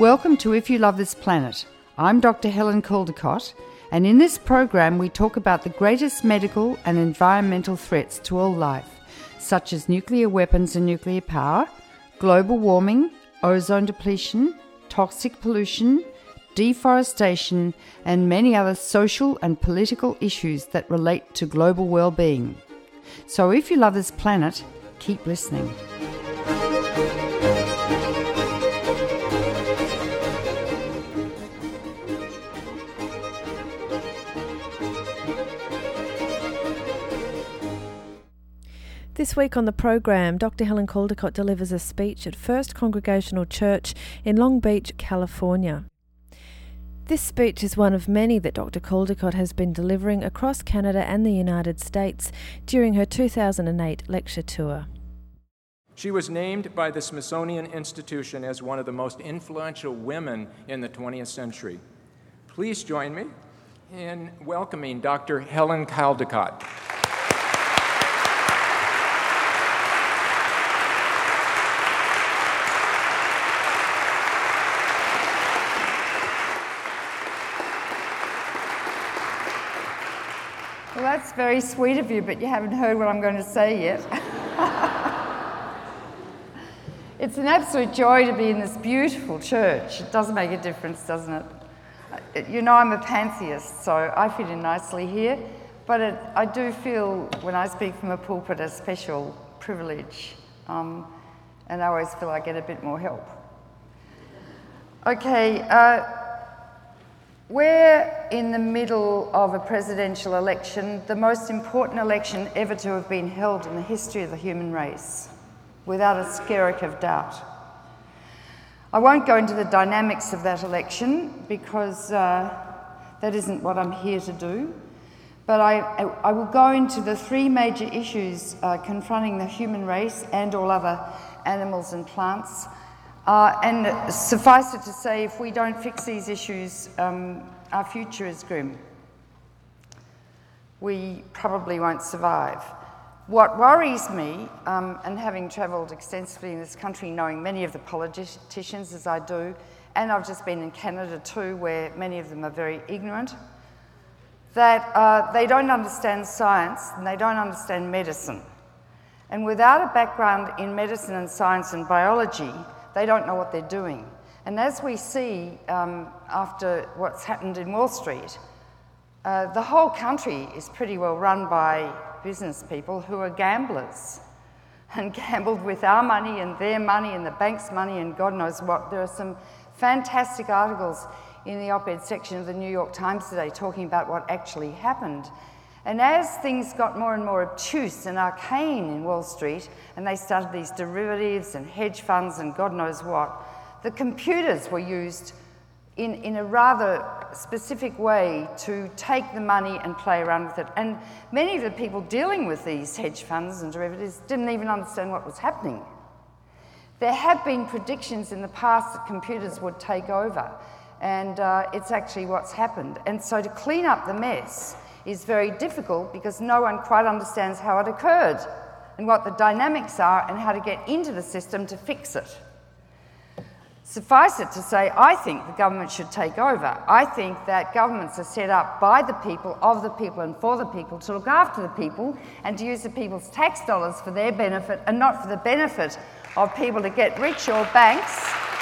Welcome to If You Love This Planet. I'm Dr. Helen Caldicott, and in this program we talk about the greatest medical and environmental threats to all life, such as nuclear weapons and nuclear power, global warming, ozone depletion, toxic pollution, deforestation, and many other social and political issues that relate to global well-being. So if you love this planet, keep listening. This week on the program, Dr. Helen Caldicott delivers a speech at First Congregational Church in Long Beach, California. This speech is one of many that Dr. Caldicott has been delivering across Canada and the United States during her 2008 lecture tour. She was named by the Smithsonian Institution as one of the most influential women in the 20th century. Please join me in welcoming Dr. Helen Caldicott. Well, that's very sweet of you, but you haven't heard what I'm going to say yet. It's an absolute joy to be in this beautiful church. It does make a difference, doesn't it? You know, I'm a pantheist, so I fit in nicely here, but I do feel, when I speak from a pulpit, a special privilege, and I always feel I get a bit more help. Okay, we're in the middle of a presidential election, the most important election ever to have been held in the history of the human race, without a skerrick of doubt. I won't go into the dynamics of that election because that isn't what I'm here to do, but I will go into the three major issues confronting the human race and all other animals and plants. And suffice it to say, if we don't fix these issues, our future is grim. We probably won't survive. What worries me, and having travelled extensively in this country, knowing many of the politicians as I do, and I've just been in Canada too, where many of them are very ignorant, that they don't understand science and they don't understand medicine. And without a background in medicine and science and biology, they don't know what they're doing. And as we see after what's happened in Wall Street, the whole country is pretty well run by business people who are gamblers and gambled with our money and their money and the bank's money and God knows what. There are some fantastic articles in the op-ed section of the New York Times today talking about what actually happened. And as things got more and more obtuse and arcane in Wall Street, and they started these derivatives and hedge funds and God knows what, the computers were used in a rather specific way to take the money and play around with it. And many of the people dealing with these hedge funds and derivatives didn't even understand what was happening. There have been predictions in the past that computers would take over, and it's actually what's happened. And so to clean up the mess is very difficult because no one quite understands how it occurred and what the dynamics are and how to get into the system to fix it. Suffice it to say, I think the government should take over. I think that governments are set up by the people, of the people and for the people to look after the people and to use the people's tax dollars for their benefit and not for the benefit of people to get rich or banks.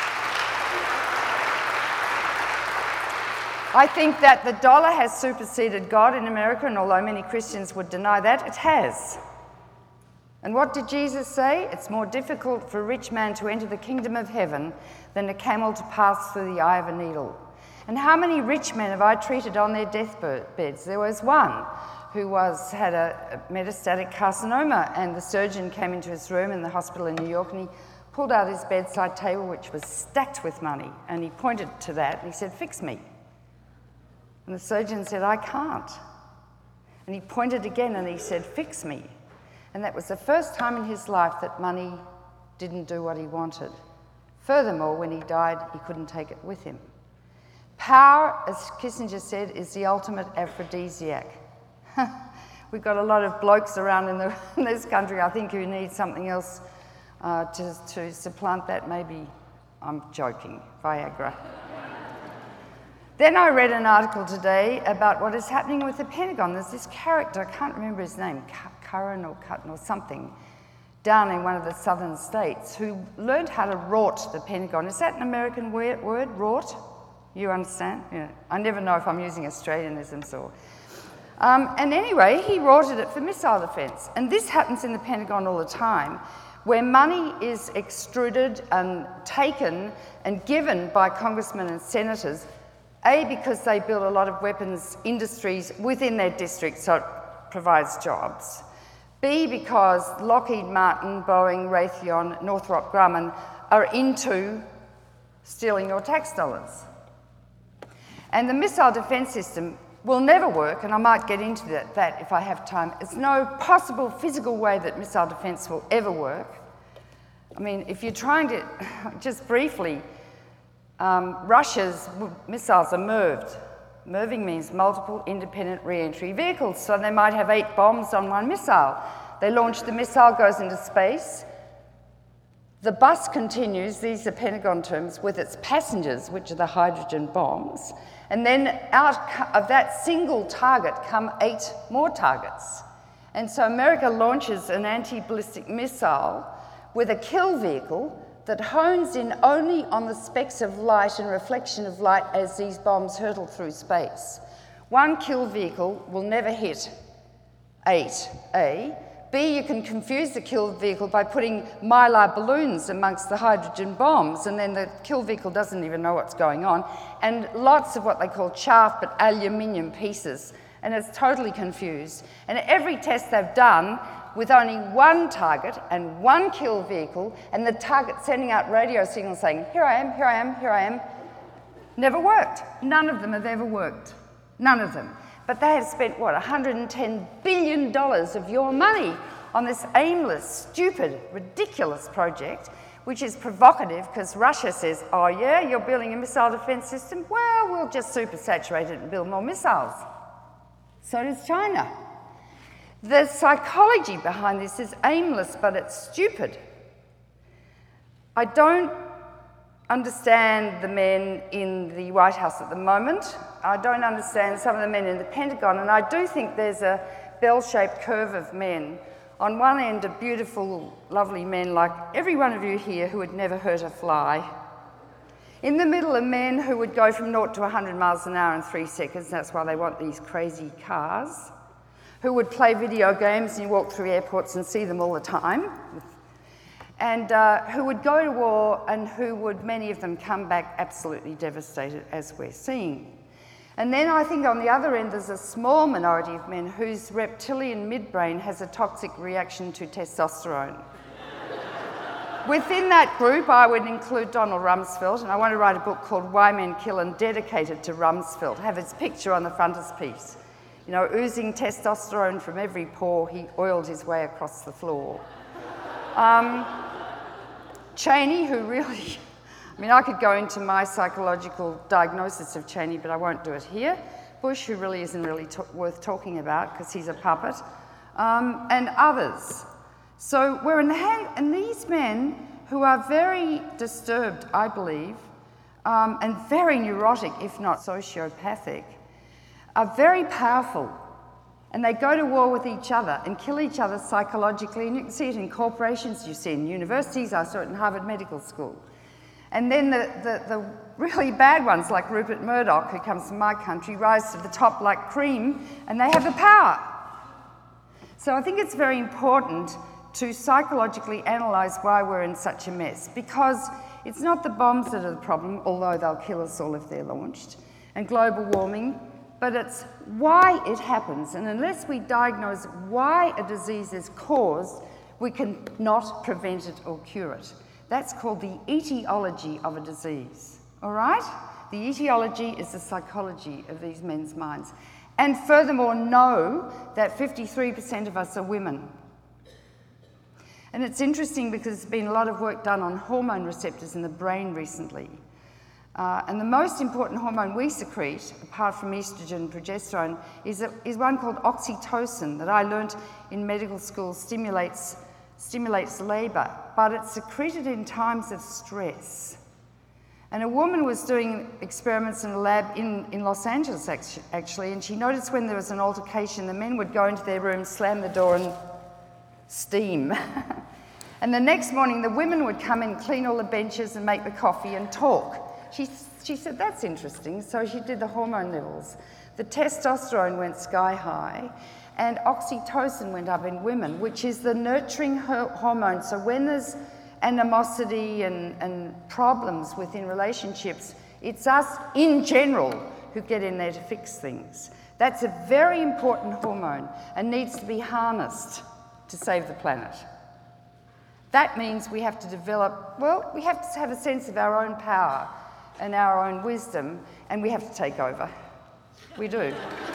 I think that the dollar has superseded God in America, and although many Christians would deny that, it has. And what did Jesus say? It's more difficult for a rich man to enter the kingdom of heaven than a camel to pass through the eye of a needle. And how many rich men have I treated on their deathbeds? There was one who had a metastatic carcinoma, and the surgeon came into his room in the hospital in New York, and he pulled out his bedside table, which was stacked with money, and he pointed to that, and he said, "Fix me." And the surgeon said, "I can't." And he pointed again and he said, "Fix me." And that was the first time in his life that money didn't do what he wanted. Furthermore, when he died, he couldn't take it with him. Power, as Kissinger said, is the ultimate aphrodisiac. We've got a lot of blokes around in this country, I think, who need something else to supplant that, maybe I'm joking, Viagra. Then I read an article today about what is happening with the Pentagon. There's this character, I can't remember his name, Curran or Cutton or something, down in one of the southern states, who learned how to rort the Pentagon. Is that an American word, rort? You understand? Yeah. I never know if I'm using Australianisms or... and anyway, he rorted it for missile defence. And this happens in the Pentagon all the time, where money is extruded and taken and given by congressmen and senators, A, because they build a lot of weapons industries within their district, so it provides jobs. B, because Lockheed Martin, Boeing, Raytheon, Northrop Grumman are into stealing your tax dollars. And the missile defence system will never work, and I might get into that if I have time. There's no possible physical way that missile defence will ever work. I mean, if you're trying to, just briefly, Russia's missiles are MIRVed. MIRVing means multiple independent re-entry vehicles, so they might have 8 bombs on one missile. They launch the missile, goes into space. The bus continues, these are Pentagon terms, with its passengers, which are the hydrogen bombs, and then out of that single target come 8 more targets. And so America launches an anti-ballistic missile with a kill vehicle that hones in only on the specks of light and reflection of light as these bombs hurtle through space. One kill vehicle will never hit 8, A. B, you can confuse the kill vehicle by putting mylar balloons amongst the hydrogen bombs, and then the kill vehicle doesn't even know what's going on, and lots of what they call chaff, but aluminium pieces, and it's totally confused. And every test they've done with only one target and one kill vehicle, and the target sending out radio signals saying, here I am, here I am, here I am, never worked. None of them have ever worked. None of them. But they have spent, what, $110 billion of your money on this aimless, stupid, ridiculous project, which is provocative because Russia says, oh yeah, you're building a missile defence system? Well, we'll just supersaturate it and build more missiles. So does China. The psychology behind this is aimless, but it's stupid. I don't understand the men in the White House at the moment. I don't understand some of the men in the Pentagon, and I do think there's a bell-shaped curve of men. On one end are beautiful, lovely men like every one of you here who would never hurt a fly. In the middle are men who would go from 0 to 100 miles an hour in 3 seconds, that's why they want these crazy cars, who would play video games and you walk through airports and see them all the time, and who would go to war and who would, many of them, come back absolutely devastated, as we're seeing. And then I think on the other end there's a small minority of men whose reptilian midbrain has a toxic reaction to testosterone. Within that group I would include Donald Rumsfeld, and I want to write a book called Why Men Kill and dedicated to Rumsfeld, have his picture on the frontispiece. You know, oozing testosterone from every pore, he oiled his way across the floor. Cheney, who really, I mean, I could go into my psychological diagnosis of Cheney, but I won't do it here. Bush, who really isn't really worth talking about because he's a puppet, and others. So we're in the hand, and these men who are very disturbed, I believe, and very neurotic, if not sociopathic, are very powerful. And they go to war with each other and kill each other psychologically. And you can see it in corporations, you see it in universities. I saw it in Harvard Medical School. And then the really bad ones, like Rupert Murdoch, who comes from my country, rise to the top like cream, and they have the power. So I think it's very important to psychologically analyse why we're in such a mess, because it's not the bombs that are the problem, although they'll kill us all if they're launched, and global warming, but it's why it happens. And unless we diagnose why a disease is caused, we can not prevent it or cure it. That's called the etiology of a disease, all right? The etiology is the psychology of these men's minds. And furthermore, know that 53% of us are women. And it's interesting because there's been a lot of work done on hormone receptors in the brain recently. And the most important hormone we secrete, apart from estrogen and progesterone, is one called oxytocin that I learnt in medical school stimulates labour, but it's secreted in times of stress. And a woman was doing experiments in a lab in Los Angeles, actually, and she noticed when there was an altercation, the men would go into their room, slam the door, and steam. And the next morning, the women would come in, clean all the benches, and make the coffee and talk. She said, that's interesting. So she did the hormone levels. The testosterone went sky high, and oxytocin went up in women, which is the nurturing hormone. So when there's animosity and problems within relationships, it's us in general who get in there to fix things. That's a very important hormone and needs to be harnessed to save the planet. That means we have to develop, well, we have to have a sense of our own power and our own wisdom, and we have to take over. We do.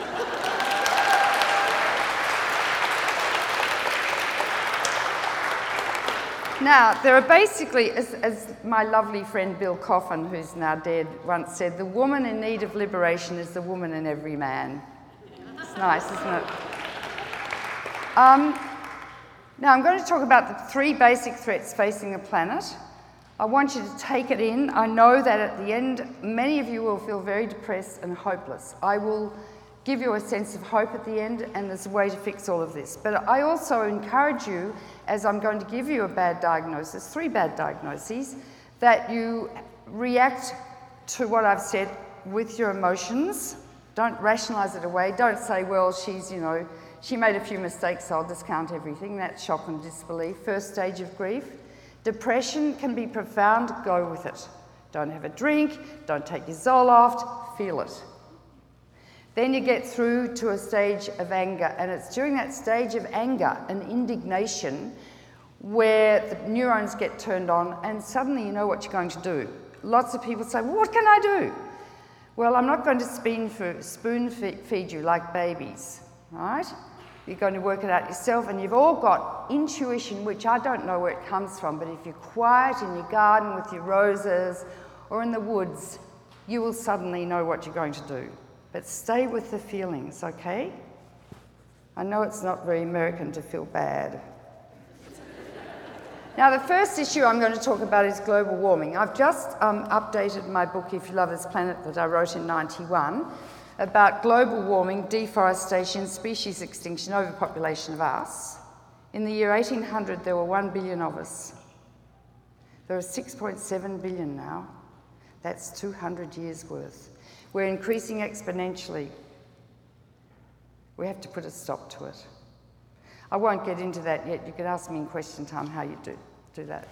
Now, there are basically, as my lovely friend Bill Coffin, who's now dead, once said, the woman in need of liberation is the woman in every man. It's nice, isn't it? Now, I'm going to talk about the 3 basic threats facing the planet. I want you to take it in. I know that at the end, many of you will feel very depressed and hopeless. I will give you a sense of hope at the end, and there's a way to fix all of this. But I also encourage you, as I'm going to give you a bad diagnosis, 3 bad diagnoses, that you react to what I've said with your emotions. Don't rationalise it away. Don't say, well, she made a few mistakes, so I'll discount everything. That's shock and disbelief. First stage of grief. Depression can be profound. Go with it. Don't have a drink. Don't take your Zoloft. Feel it. Then you get through to a stage of anger, and it's during that stage of anger and indignation where the neurons get turned on, and suddenly you know what you're going to do. Lots of people say, well, what can I do? Well, I'm not going to spoon feed you like babies, right? You're going to work it out yourself, and you've all got intuition, which I don't know where it comes from, but if you're quiet in your garden with your roses or in the woods, you will suddenly know what you're going to do. But stay with the feelings, okay? I know it's not very American to feel bad. Now, the first issue I'm going to talk about is global warming. I've just updated my book, If You Love This Planet, that I wrote in '91, about global warming, deforestation, species extinction, overpopulation of us. In the year 1800, there were 1 billion of us. There are 6.7 billion now. That's 200 years' worth. We're increasing exponentially. We have to put a stop to it. I won't get into that yet. You could ask me in question time how you do that.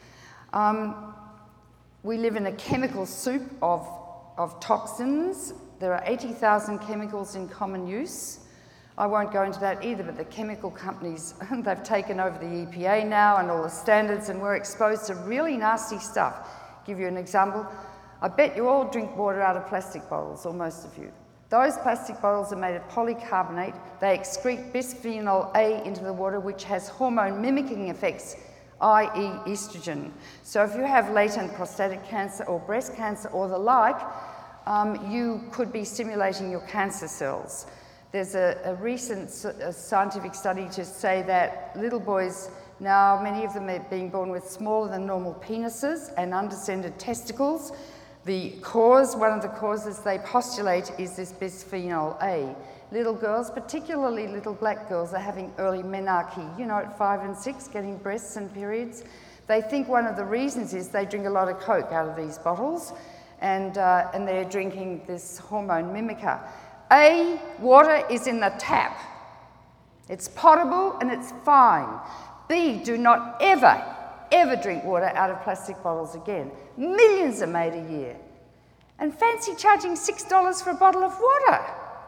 We live in a chemical soup of toxins. There are 80,000 chemicals in common use. I won't go into that either, but the chemical companies, they've taken over the EPA now and all the standards, and we're exposed to really nasty stuff. Give you an example. I bet you all drink water out of plastic bottles, or most of you. Those plastic bottles are made of polycarbonate. They excrete bisphenol A into the water, which has hormone mimicking effects, i.e. estrogen. So if you have latent prostatic cancer or breast cancer or the like, you could be stimulating your cancer cells. There's a recent scientific study to say that little boys, now many of them are being born with smaller than normal penises and undescended testicles. One of the causes they postulate is this bisphenol A. Little girls, particularly little black girls, are having early menarche, at 5 and 6, getting breasts and periods. They think one of the reasons is they drink a lot of Coke out of these bottles, and they're drinking this hormone mimicker. A, water is in the tap. It's potable and it's fine. B, do not ever drink water out of plastic bottles again. Millions are made a year. And fancy charging $6 for a bottle of water.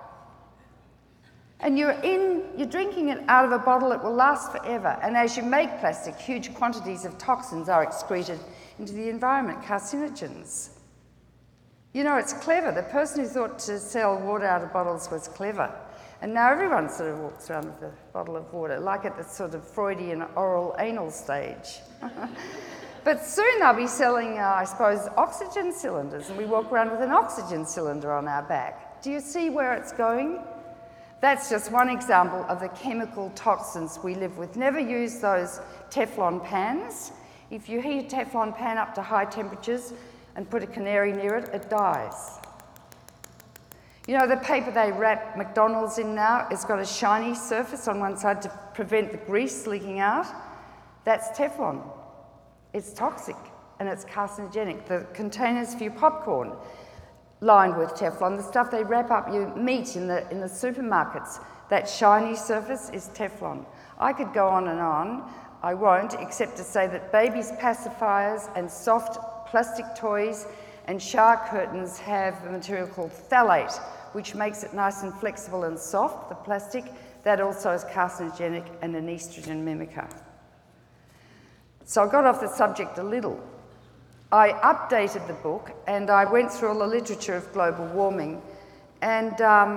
And you're drinking it out of a bottle that will last forever. And as you make plastic, huge quantities of toxins are excreted into the environment, carcinogens. It's clever. The person who thought to sell water out of bottles was clever. And now everyone sort of walks around with a bottle of water, like at the sort of Freudian oral anal stage. But soon they'll be selling, I suppose, oxygen cylinders, and we walk around with an oxygen cylinder on our back. Do you see where it's going? That's just one example of the chemical toxins we live with. Never use those Teflon pans. If you heat a Teflon pan up to high temperatures, and put a canary near it, it dies. You know, the paper they wrap McDonald's in now, it's got a shiny surface on one side to prevent the grease leaking out. That's Teflon. It's toxic and it's carcinogenic. The containers for your popcorn lined with Teflon, the stuff they wrap up your meat in the supermarkets, that shiny surface is Teflon. I could go on and on. I won't, except to say that babies' pacifiers and soft plastic toys and shower curtains have a material called phthalate, which makes it nice and flexible and soft, the plastic. That also is carcinogenic and an estrogen mimicker. So I got off the subject a little. I updated the book and I went through all the literature of global warming, and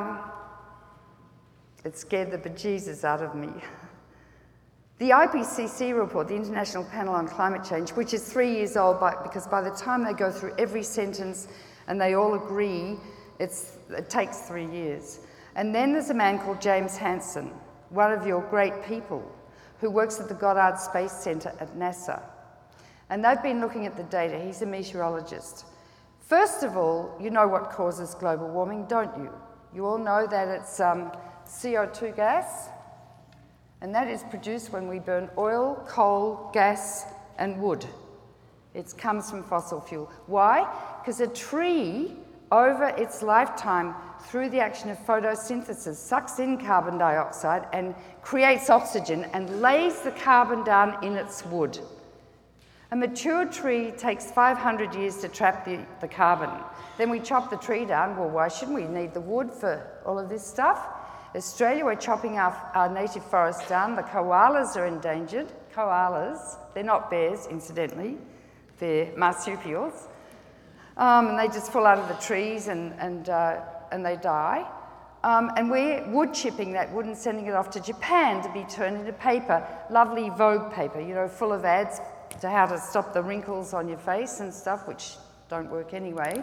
it scared the bejesus out of me. The IPCC report, the International Panel on Climate Change, which is 3 years old because by the time they go through every sentence and they all agree, it takes 3 years. And then there's a man called James Hansen, one of your great people, who works at the Goddard Space Center at NASA. And they've been looking at the data. He's a meteorologist. First of all, you know what causes global warming, don't you? You all know that it's CO2 gas. And that is produced when we burn oil, coal, gas, and wood. It comes from fossil fuel. Why? Because a tree, over its lifetime, through the action of photosynthesis, sucks in carbon dioxide and creates oxygen and lays the carbon down in its wood. A mature tree takes 500 years to trap the carbon. Then we chop the tree down. Well, why shouldn't we need the wood for all of this stuff? Australia, we're chopping our native forests down. The koalas are endangered. Koalas, they're not bears, incidentally. They're marsupials. And they just fall out of the trees and they die. And we're wood chipping that wood and sending it off to Japan to be turned into paper, lovely Vogue paper, you know, full of ads to how to stop the wrinkles on your face and stuff, which don't work anyway.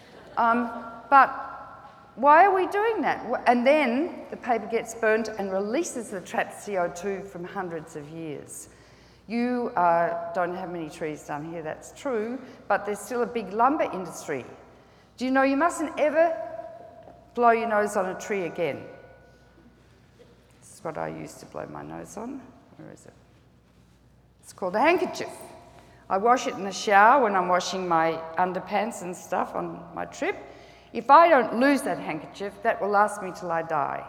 But why are we doing that? And then the paper gets burnt and releases the trapped CO2 from hundreds of years. You don't have many trees down here, that's true, but there's still a big lumber industry. Do you know you mustn't ever blow your nose on a tree again? This is what I used to blow my nose on. Where is it? It's called a handkerchief. I wash it in the shower when I'm washing my underpants and stuff on my trip. If I don't lose that handkerchief, that will last me till I die.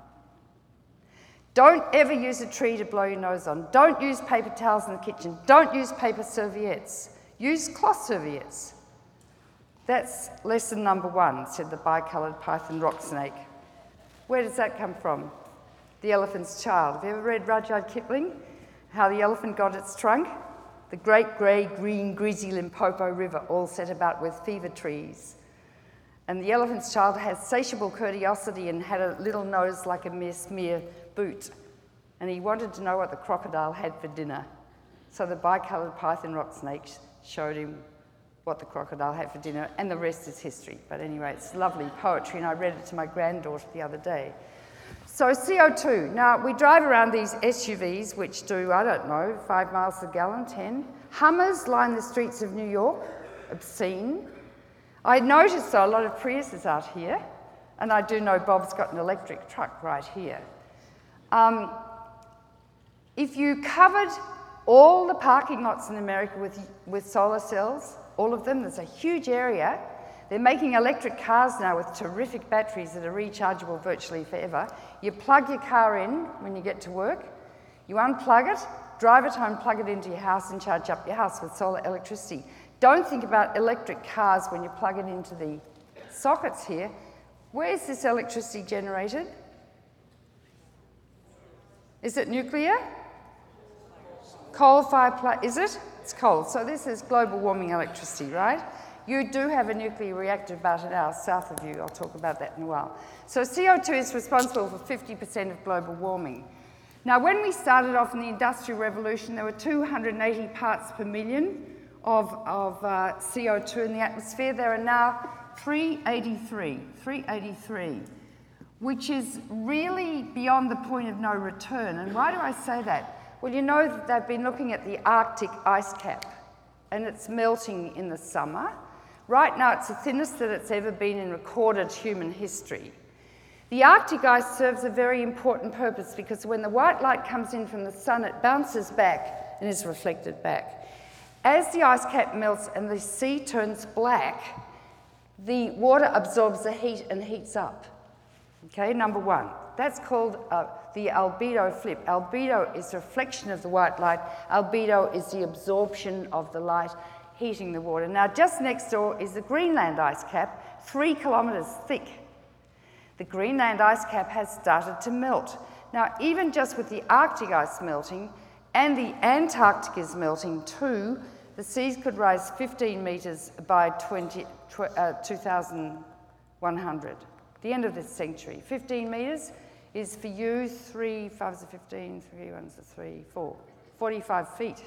Don't ever use a tree to blow your nose on. Don't use paper towels in the kitchen. Don't use paper serviettes. Use cloth serviettes. That's lesson number 1, said the bicoloured python rock snake. Where does that come from? The Elephant's Child. Have you ever read Rudyard Kipling? How the elephant got its trunk? The great grey, green, greasy Limpopo River, all set about with fever trees. And the elephant's child has satiable curiosity and had a little nose like a mere smear boot. And he wanted to know what the crocodile had for dinner. So the bicoloured python rock snake showed him what the crocodile had for dinner, and the rest is history. But anyway, it's lovely poetry, and I read it to my granddaughter the other day. So CO2. Now, we drive around these SUVs, which do, I don't know, 5 miles a gallon, 10. Hummers line the streets of New York, obscene. I noticed, though, a lot of Priuses out here, and I do know Bob's got an electric truck right here. If you covered all the parking lots in America with solar cells, all of them, there's a huge area. They're making electric cars now with terrific batteries that are rechargeable virtually forever. You plug your car in when you get to work, you unplug it, drive it home, plug it into your house and charge up your house with solar electricity. Don't think about electric cars when you plug it into the sockets here. Where is this electricity generated? Is it nuclear? Coal-fired plant, is it? It's coal. So this is global warming electricity, right? You do have a nuclear reactor about an hour south of you. I'll talk about that in a while. So CO2 is responsible for 50% of global warming. Now, when we started off in the Industrial Revolution, there were 280 parts per million of CO2 in the atmosphere. There are now 383, which is really beyond the point of no return. And why do I say that? Well, you know that they've been looking at the Arctic ice cap, and it's melting in the summer. Right now, it's the thinnest that it's ever been in recorded human history. The Arctic ice serves a very important purpose because when the white light comes in from the sun, it bounces back and is reflected back. As the ice cap melts and the sea turns black, the water absorbs the heat and heats up. Okay, number one. That's called the albedo flip. Albedo is a reflection of the white light. Albedo is the absorption of the light, heating the water. Now, just next door is the Greenland ice cap, 3 kilometres thick. The Greenland ice cap has started to melt. Now, even just with the Arctic ice melting, and the Antarctic is melting too, the seas could rise 15 metres by 2100, the end of this century. 15 metres is for you, 3 5s are 15, 3 1s are 3, 4, 45 feet.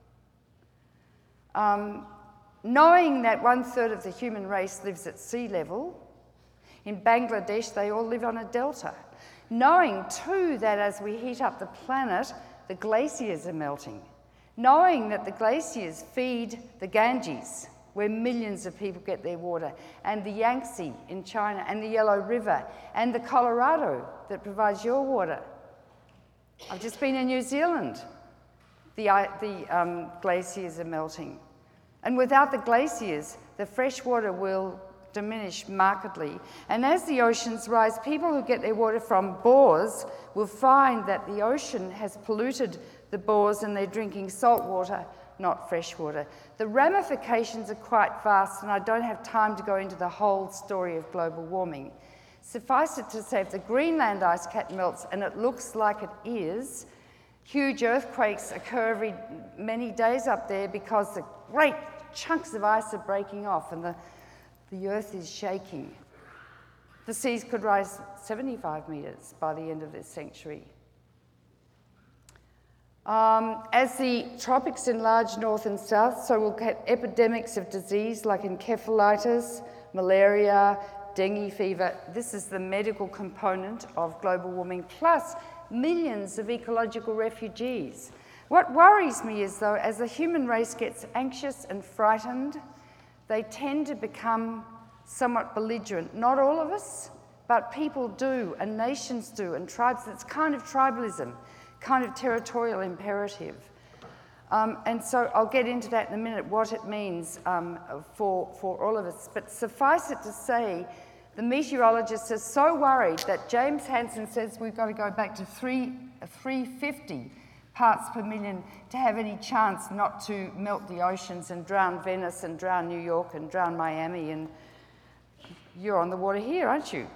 Knowing that 1/3 of the human race lives at sea level, in Bangladesh they all live on a delta. Knowing too that as we heat up the planet, the glaciers are melting. Knowing that the glaciers feed the Ganges, where millions of people get their water, and the Yangtze in China, and the Yellow River, and the Colorado that provides your water. I've just been in New Zealand. The glaciers are melting. And without the glaciers, the fresh water will diminish markedly. And as the oceans rise, people who get their water from bores will find that the ocean has polluted the bores and they're drinking salt water, not fresh water. The ramifications are quite vast, and I don't have time to go into the whole story of global warming. Suffice it to say, if the Greenland ice cap melts, and it looks like it is, huge earthquakes occur every many days up there because the great chunks of ice are breaking off and the earth is shaking. The seas could rise 75 metres by the end of this century. As the tropics enlarge north and south, so we'll get epidemics of disease like encephalitis, malaria, dengue fever. This is the medical component of global warming, plus millions of ecological refugees. What worries me is, though, as the human race gets anxious and frightened, they tend to become somewhat belligerent. Not all of us, but people do, and nations do, and tribes. It's kind of tribalism, kind of territorial imperative. And so I'll get into that in a minute, what it means for all of us. But suffice it to say, the meteorologists are so worried that James Hansen says we've got to go back to 350 parts per million to have any chance not to melt the oceans and drown Venice and drown New York and drown Miami. And you're on the water here, aren't you?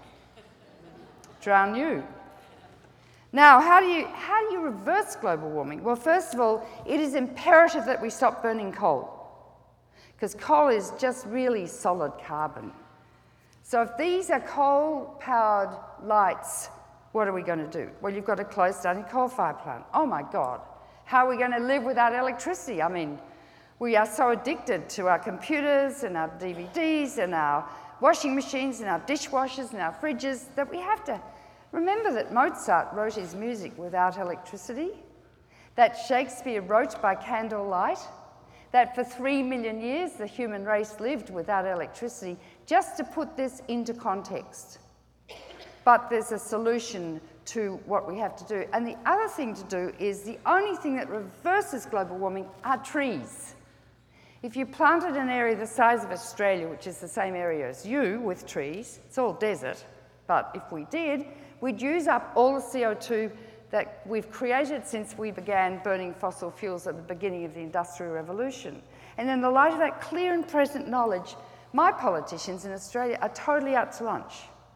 Drown you. Now, how do you reverse global warming? Well, first of all, it is imperative that we stop burning coal, because coal is just really solid carbon. So if these are coal-powered lights, what are we going to do? Well, you've got to close down your coal-fired plant. Oh my God, how are we going to live without electricity? I mean, we are so addicted to our computers and our DVDs and our washing machines and our dishwashers and our fridges that we have to remember that Mozart wrote his music without electricity, that Shakespeare wrote by candlelight, that for 3 million years the human race lived without electricity, just to put this into context. But there's a solution to what we have to do. And the other thing to do is the only thing that reverses global warming are trees. If you planted an area the size of Australia, which is the same area as you with trees, it's all desert, but if we did, we'd use up all the CO2 that we've created since we began burning fossil fuels at the beginning of the Industrial Revolution. And in the light of that clear and present knowledge, my politicians in Australia are totally out to lunch.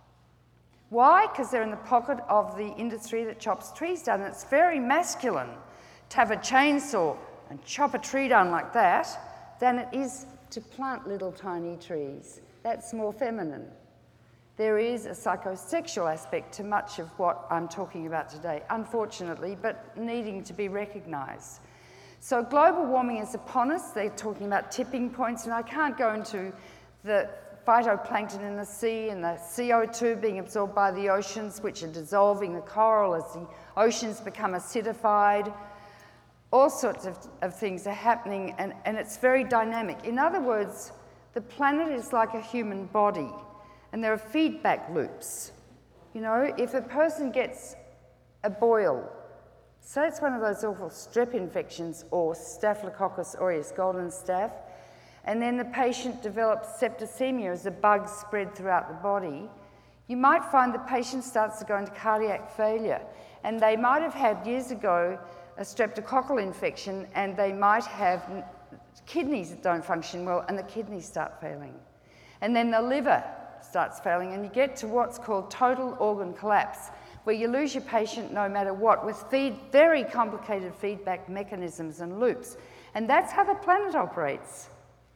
Why? Because they're in the pocket of the industry that chops trees down. And it's very masculine to have a chainsaw and chop a tree down like that than it is to plant little tiny trees. That's more feminine. There is a psychosexual aspect to much of what I'm talking about today, unfortunately, but needing to be recognised. So global warming is upon us. They're talking about tipping points, and I can't go into the phytoplankton in the sea and the CO2 being absorbed by the oceans, which are dissolving the coral as the oceans become acidified. All sorts of things are happening, and it's very dynamic. In other words, the planet is like a human body, and there are feedback loops. You know, if a person gets a boil, say it's one of those awful strep infections or Staphylococcus aureus, golden staph, and then the patient develops septicemia as the bugs spread throughout the body, you might find the patient starts to go into cardiac failure, and they might have had years ago a streptococcal infection, and they might have kidneys that don't function well, and the kidneys start failing. And then the liver starts failing, and you get to what's called total organ collapse, where you lose your patient no matter what, with very complicated feedback mechanisms and loops. And that's how the planet operates.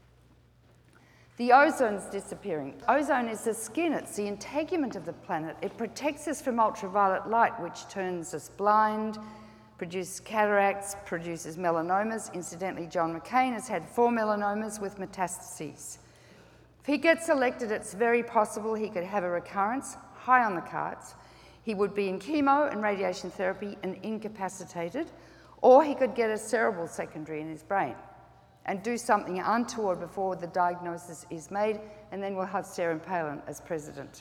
The ozone's disappearing. Ozone is the skin, it's the integument of the planet. It protects us from ultraviolet light, which turns us blind, produces cataracts, produces melanomas. Incidentally, John McCain has had 4 melanomas with metastases. If he gets elected, it's very possible he could have a recurrence, high on the cards. He would be in chemo and radiation therapy and incapacitated, or he could get a cerebral secondary in his brain and do something untoward before the diagnosis is made, and then we'll have Sarah Palin as president.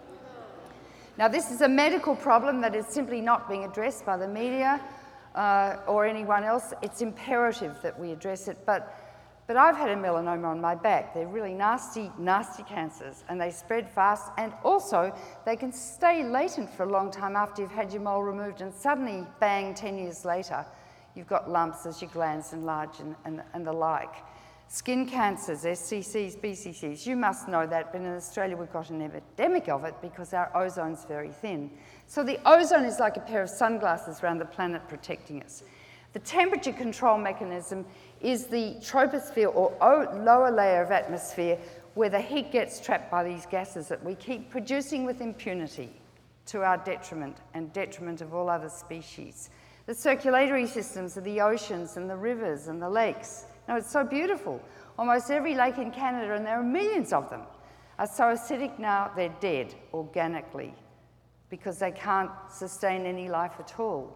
Now, this is a medical problem that is simply not being addressed by the media or anyone else. It's imperative that we address it, but I've had a melanoma on my back. They're really nasty, nasty cancers, and they spread fast, and also they can stay latent for a long time after you've had your mole removed, and suddenly, bang, 10 years later, you've got lumps as your glands enlarge and the like. Skin cancers, SCCs, BCCs, you must know that, but in Australia we've got an epidemic of it because our ozone's very thin. So the ozone is like a pair of sunglasses around the planet protecting us. The temperature control mechanism is the troposphere, or lower layer of atmosphere, where the heat gets trapped by these gases that we keep producing with impunity to our detriment and detriment of all other species. The circulatory systems of the oceans and the rivers and the lakes. Now, it's so beautiful. Almost every lake in Canada, and there are millions of them, are so acidic now they're dead organically because they can't sustain any life at all.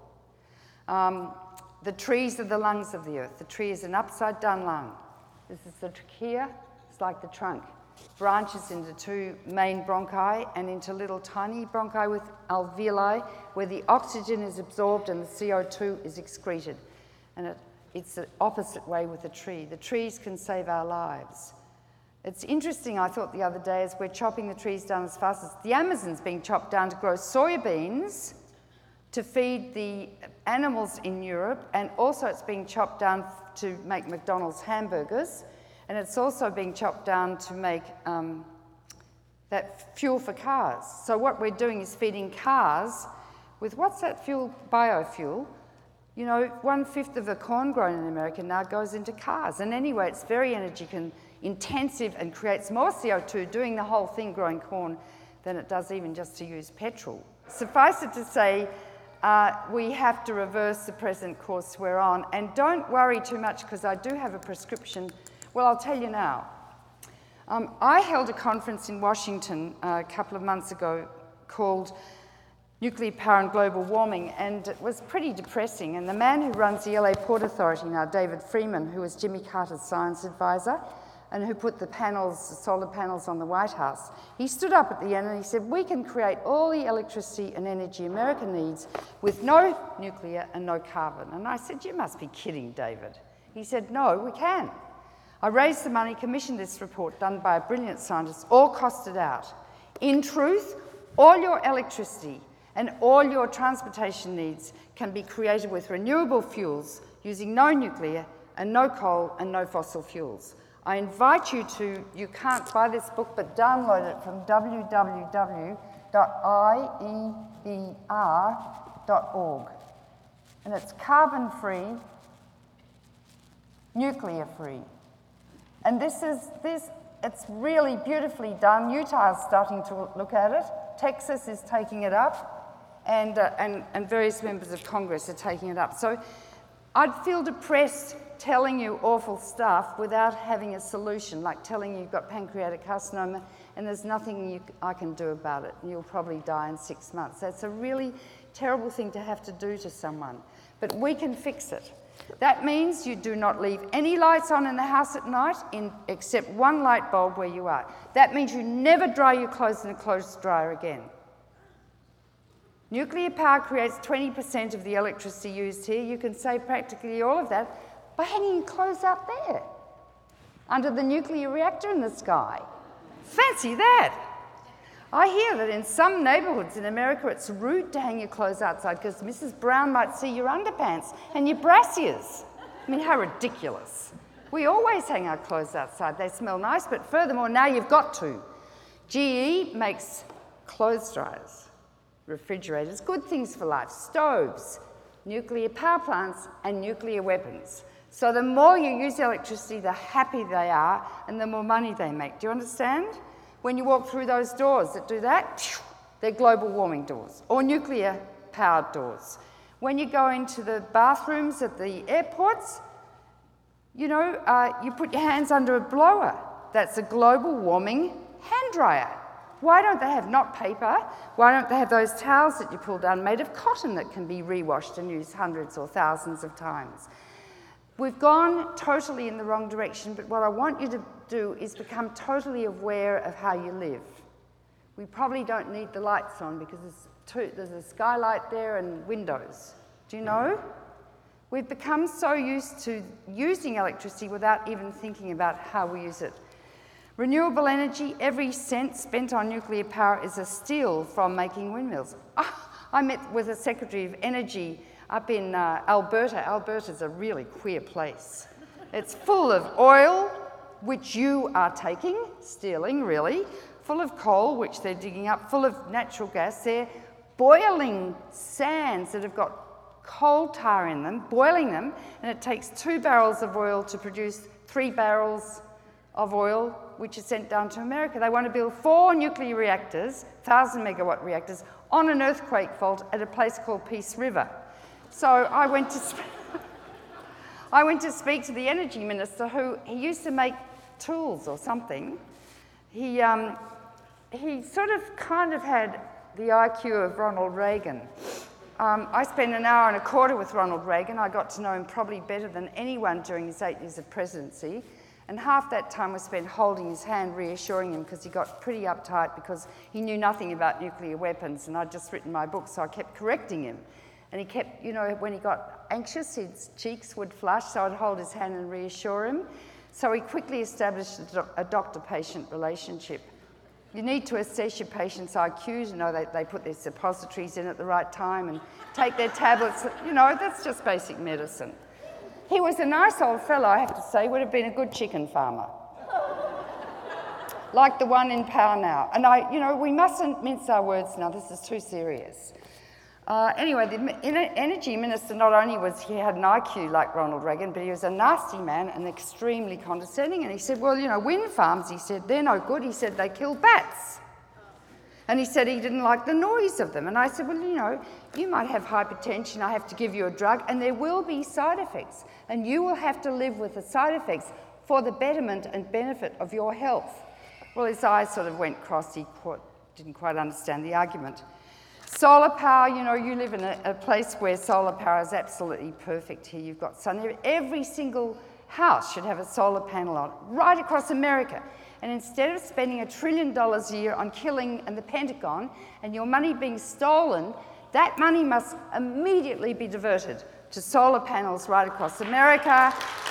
The trees are the lungs of the earth. The tree is an upside-down lung. This is the trachea. It's like the trunk. Branches into 2 main bronchi and into little tiny bronchi with alveoli, where the oxygen is absorbed and the CO2 is excreted. And it's the opposite way with the tree. The trees can save our lives. It's interesting, I thought the other day, as we're chopping the trees down as fast as the Amazon's being chopped down to grow soybeans to feed the animals in Europe, and also it's being chopped down to make McDonald's hamburgers, and it's also being chopped down to make that fuel for cars. So what we're doing is feeding cars with, what's that fuel? Biofuel. You know, 1/5 of the corn grown in America now goes into cars. And anyway, it's very energy intensive and creates more CO2 doing the whole thing growing corn than it does even just to use petrol. Suffice it to say, we have to reverse the present course we're on. And don't worry too much, because I do have a prescription. Well, I'll tell you now. I held a conference in Washington a couple of months ago called Nuclear Power and Global Warming, and it was pretty depressing. And the man who runs the LA Port Authority now, David Freeman, who was Jimmy Carter's science advisor and who put the solar panels on the White House, he stood up at the end and he said, we can create all the electricity and energy America needs with no nuclear and no carbon. And I said, you must be kidding, David. He said, no, we can. I raised the money, commissioned this report done by a brilliant scientist, all costed out. In truth, all your electricity and all your transportation needs can be created with renewable fuels using no nuclear and no coal and no fossil fuels. I invite you to, you can't buy this book, but download it from www.ieber.org. And it's carbon-free, nuclear-free. And it's really beautifully done. Utah is starting to look at it. Texas is taking it up, and various members of Congress are taking it up. So I'd feel depressed telling you awful stuff without having a solution, like telling you you've got pancreatic carcinoma and there's nothing I can do about it, and you'll probably die in 6 months. That's a really terrible thing to have to do to someone. But we can fix it. That means you do not leave any lights on in the house at night except one light bulb where you are. That means you never dry your clothes in a clothes dryer again. Nuclear power creates 20% of the electricity used here. You can save practically all of that by hanging clothes out there under the nuclear reactor in the sky. Fancy that! I hear that in some neighbourhoods in America it's rude to hang your clothes outside because Mrs. Brown might see your underpants and your brassiers. I mean, how ridiculous. We always hang our clothes outside. They smell nice, but furthermore, now you've got to. GE makes clothes dryers, refrigerators, good things for life, stoves, nuclear power plants, and nuclear weapons. So the more you use electricity, the happier they are and the more money they make. Do you understand? When you walk through those doors that do that, they're global warming doors or nuclear-powered doors. When you go into the bathrooms at the airports, you put your hands under a blower. That's a global warming hand dryer. Why don't they have not paper? Why don't they have those towels that you pull down made of cotton that can be re-washed and used hundreds or thousands of times? We've gone totally in the wrong direction, but what I want you to do is become totally aware of how you live. We probably don't need the lights on because there's a skylight there and windows. Do you know? We've become so used to using electricity without even thinking about how we use it. Renewable energy, every cent spent on nuclear power is a steal from making windmills. I met with a Secretary of Energy up in Alberta. Alberta's a really queer place. It's full of oil, which you are taking, stealing really, full of coal, which they're digging up, full of natural gas. They're boiling sands that have got coal tar in them, boiling them, and it takes 2 barrels of oil to produce 3 barrels of oil, which is sent down to America. They want to build 4 nuclear reactors, 1,000-megawatt reactors, on an earthquake fault at a place called Peace River. So I went to speak to the energy minister, who he used to make tools or something. He sort of kind of had the IQ of Ronald Reagan. I spent an hour and a quarter with Ronald Reagan. I got to know him probably better than anyone during his 8 years of presidency. And half that time was spent holding his hand, reassuring him, because he got pretty uptight because he knew nothing about nuclear weapons. And I'd just written my book, so I kept correcting him. And he kept, when he got anxious, his cheeks would flush, so I'd hold his hand and reassure him. So he quickly established a doctor-patient relationship. You need to assess your patient's IQ to know that they put their suppositories in at the right time and take their tablets. That's just basic medicine. He was a nice old fellow, I have to say, would have been a good chicken farmer. Like the one in power now. And we mustn't mince our words now, this is too serious. Anyway, the energy minister, not only he had an IQ like Ronald Reagan, but he was a nasty man and extremely condescending. And he said, well, wind farms, he said, they're no good. He said, they kill bats. And he said he didn't like the noise of them. And I said, well, you might have hypertension. I have to give you a drug, and there will be side effects. And you will have to live with the side effects for the betterment and benefit of your health. Well, his eyes sort of went cross. He didn't quite understand the argument. Solar power, you live in a place where solar power is absolutely perfect here. You've got sun. Every single house should have a solar panel on, right across America. And instead of spending $1 trillion a year on killing and the Pentagon and your money being stolen, that money must immediately be diverted to solar panels right across America.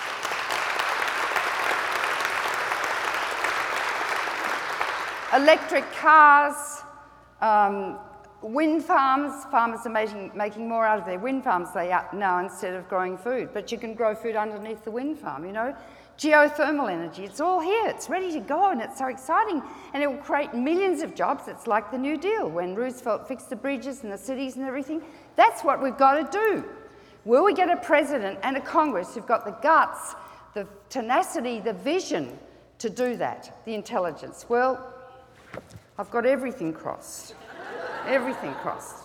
Electric cars, wind farms. Farmers are making more out of their wind farms now instead of growing food. But you can grow food underneath the wind farm, Geothermal energy, it's all here, it's ready to go, and it's so exciting, and it will create millions of jobs. It's like the New Deal, when Roosevelt fixed the bridges and the cities and everything. That's what we've got to do. Will we get a president and a Congress who've got the guts, the tenacity, the vision to do that, the intelligence? Well, I've got everything crossed. Everything crossed.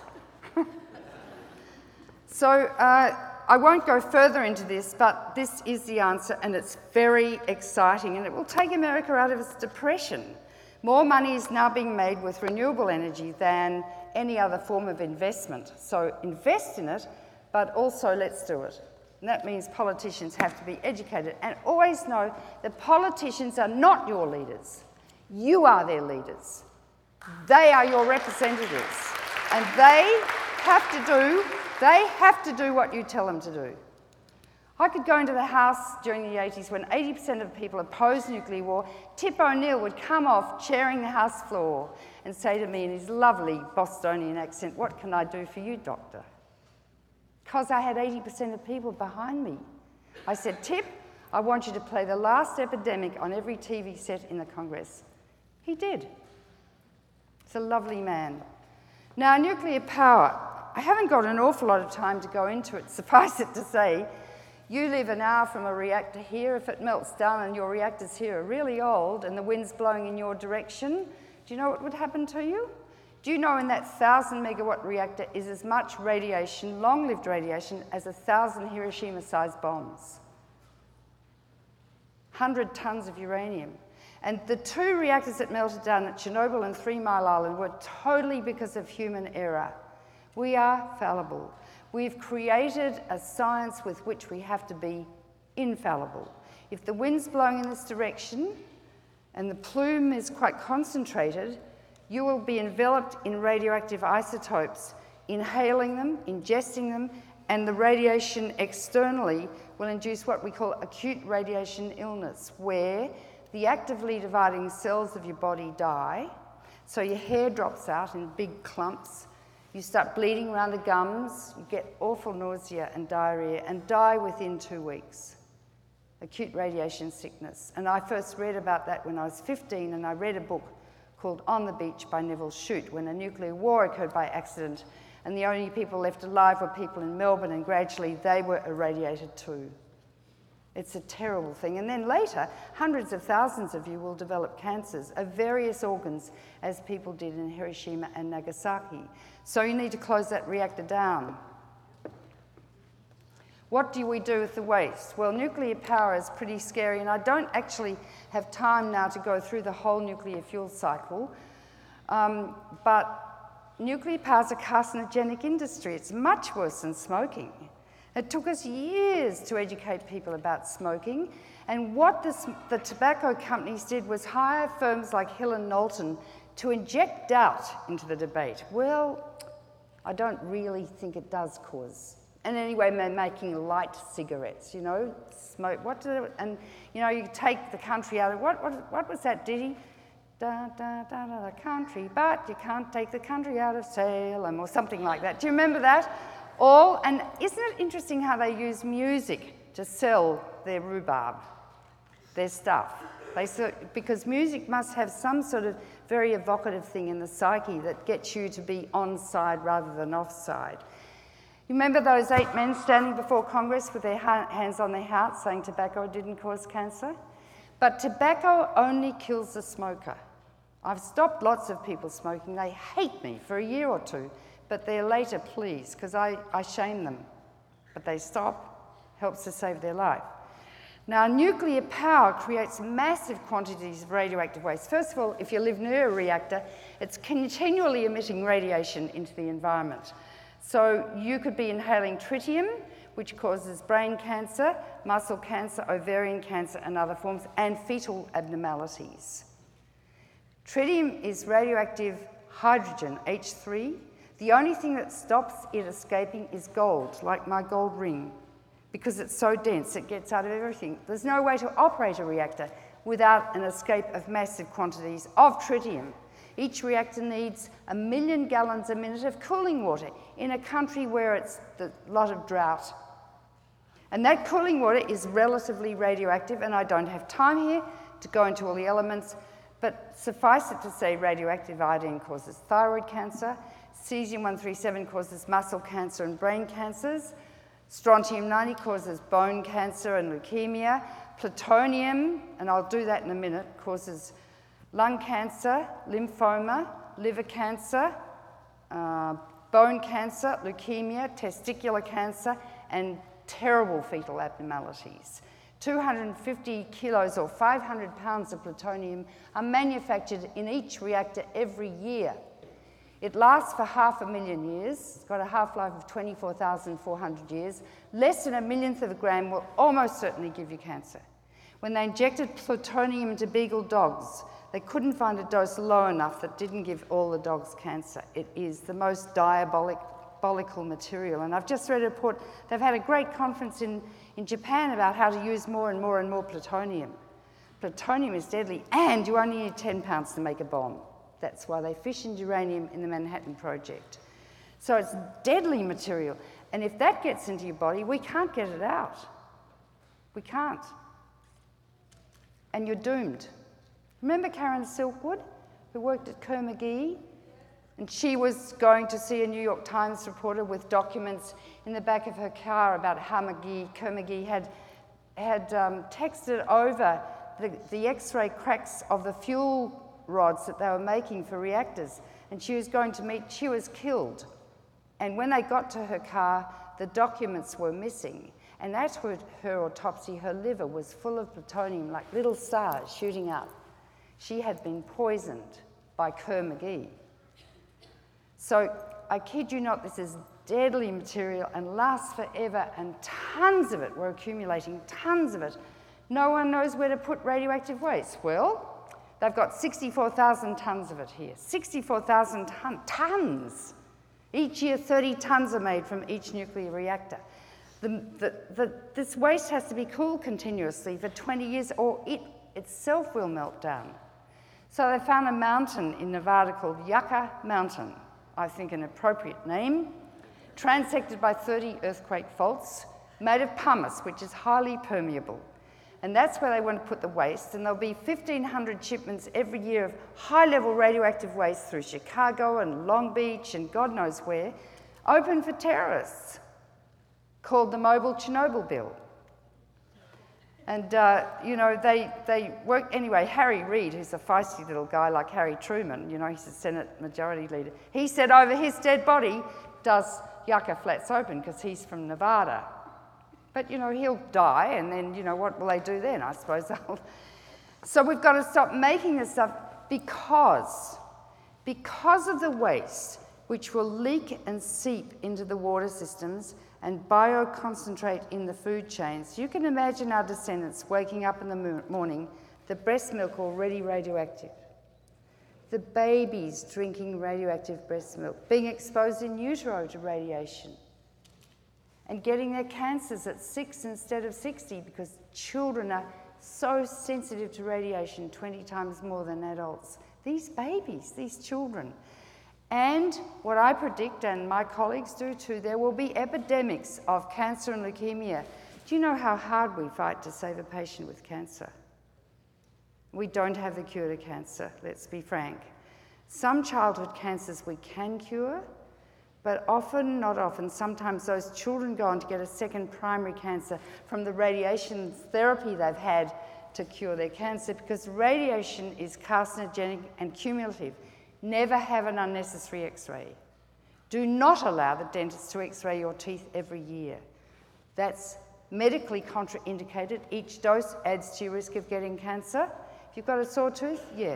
So, I won't go further into this, but this is the answer, and it's very exciting, and it will take America out of its depression. More money is now being made with renewable energy than any other form of investment. So invest in it, but also let's do it. And that means politicians have to be educated. And always know that politicians are not your leaders. You are their leaders. They are your representatives. And they have to do what you tell them to do. I could go into the House during the 80s when 80% of people opposed nuclear war. Tip O'Neill would come off chairing the House floor and say to me in his lovely Bostonian accent, "What can I do for you, Doctor?" Because I had 80% of people behind me. I said, "Tip, I want you to play the last epidemic on every TV set in the Congress." He did. He's a lovely man. Now, nuclear power. I haven't got an awful lot of time to go into it. Suffice it to say, you live an hour from a reactor here. If it melts down and your reactors here are really old and the wind's blowing in your direction, do you know what would happen to you? Do you know in that 1,000 megawatt reactor is as much radiation, long-lived radiation, as 1,000 Hiroshima-sized bombs? 100 tons of uranium. And the 2 reactors that melted down at Chernobyl and 3 Mile Island were totally because of human error. We are fallible. We've created a science with which we have to be infallible. If the wind's blowing in this direction and the plume is quite concentrated, you will be enveloped in radioactive isotopes, inhaling them, ingesting them, and the radiation externally will induce what we call acute radiation illness, where the actively dividing cells of your body die, so your hair drops out in big clumps, you start bleeding around the gums, you get awful nausea and diarrhea, and die within 2 weeks. Acute radiation sickness. And I first read about that when I was 15, and I read a book called On the Beach by Neville Shute, when a nuclear war occurred by accident, and the only people left alive were people in Melbourne, and gradually they were irradiated too. It's a terrible thing. And then later, hundreds of thousands of you will develop cancers of various organs, as people did in Hiroshima and Nagasaki. So you need to close that reactor down. What do we do with the waste? Well, nuclear power is pretty scary, and I don't actually have time now to go through the whole nuclear fuel cycle, but nuclear power is a carcinogenic industry. It's much worse than smoking. It took us years to educate people about smoking, and what the tobacco companies did was hire firms like Hill and Knowlton to inject doubt into the debate. Well, I don't really think it does cause. And anyway, they're making light cigarettes, you know, smoke. And you know, you take the country out of what was that ditty? Da da da da the country, but you can't take the country out of Salem, or something like that. Do you remember that? And isn't it interesting how they use music to sell their rhubarb, their stuff? Because music must have some sort of very evocative thing in the psyche that gets you to be on side rather than off side. You remember those 8 men standing before Congress with their hands on their hearts saying tobacco didn't cause cancer? But tobacco only kills the smoker. I've stopped lots of people smoking. They hate me for a year or 2, but they're later pleased because I shame them. But they stop, helps to save their life. Now, nuclear power creates massive quantities of radioactive waste. First of all, if you live near a reactor, it's continually emitting radiation into the environment. So you could be inhaling tritium, which causes brain cancer, muscle cancer, ovarian cancer, and other forms, and fetal abnormalities. Tritium is radioactive hydrogen, H3. The only thing that stops it escaping is gold, like my gold ring, because it's so dense, it gets out of everything. There's no way to operate a reactor without an escape of massive quantities of tritium. Each reactor needs 1 million gallons a minute of cooling water in a country where it's a lot of drought. And that cooling water is relatively radioactive, and I don't have time here to go into all the elements, but suffice it to say radioactive iodine causes thyroid cancer, cesium-137 causes muscle cancer and brain cancers, strontium-90 causes bone cancer and leukemia, plutonium, and I'll do that in a minute, causes lung cancer, lymphoma, liver cancer, bone cancer, leukemia, testicular cancer, and terrible fetal abnormalities. 250 kilos or 500 pounds of plutonium are manufactured in each reactor every year. It lasts for 500,000 years. It's got a half-life of 24,400 years. Less than a millionth of a gram will almost certainly give you cancer. When they injected plutonium into beagle dogs, they couldn't find a dose low enough that didn't give all the dogs cancer. It is the most diabolical material. And I've just read a report, they've had a great conference in Japan about how to use more and more and more plutonium. Plutonium is deadly, and you only need 10 pounds to make a bomb. That's why they fissioned uranium in the Manhattan Project. So it's deadly material. And if that gets into your body, we can't get it out. We can't. And you're doomed. Remember Karen Silkwood, who worked at Kerr-McGee? And she was going to see a New York Times reporter with documents in the back of her car about how Kerr-McGee had texted over the X-ray cracks of the fuel rods that they were making for reactors, and she was killed. And when they got to her car, the documents were missing. And at her autopsy, her liver was full of plutonium, like little stars shooting up. She had been poisoned by Kerr-McGee. So I kid you not, this is deadly material and lasts forever, and tons of it, we're accumulating tons of it. No one knows where to put radioactive waste. Well, they've got 64,000 tonnes of it here. 64,000 tons. Each year, 30 tonnes are made from each nuclear reactor. This waste has to be cooled continuously for 20 years or it itself will melt down. So they found a mountain in Nevada called Yucca Mountain, I think an appropriate name, transected by 30 earthquake faults, made of pumice, which is highly permeable. And that's where they want to put the waste, and there'll be 1,500 shipments every year of high-level radioactive waste through Chicago and Long Beach and God knows where, open for terrorists, called the Mobile Chernobyl Bill. And, they work, anyway, Harry Reid, who's a feisty little guy like Harry Truman, he's a Senate Majority Leader, he said over his dead body does Yucca Flats open because he's from Nevada. But, he'll die, and then, what will they do then? I suppose they'll... So we've got to stop making this stuff because of the waste, which will leak and seep into the water systems and bioconcentrate in the food chains. You can imagine our descendants waking up in the morning, the breast milk already radioactive, the babies drinking radioactive breast milk, being exposed in utero to radiation, and getting their cancers at 6 instead of 60 because children are so sensitive to radiation 20 times more than adults. These babies, these children. And what I predict, and my colleagues do too, there will be epidemics of cancer and leukemia. Do you know how hard we fight to save a patient with cancer? We don't have the cure to cancer, let's be frank. Some childhood cancers we can cure, but often, not often, sometimes those children go on to get a second primary cancer from the radiation therapy they've had to cure their cancer because radiation is carcinogenic and cumulative. Never have an unnecessary X-ray. Do not allow the dentist to X-ray your teeth every year. That's medically contraindicated. Each dose adds to your risk of getting cancer. If you've got a sore tooth, yeah.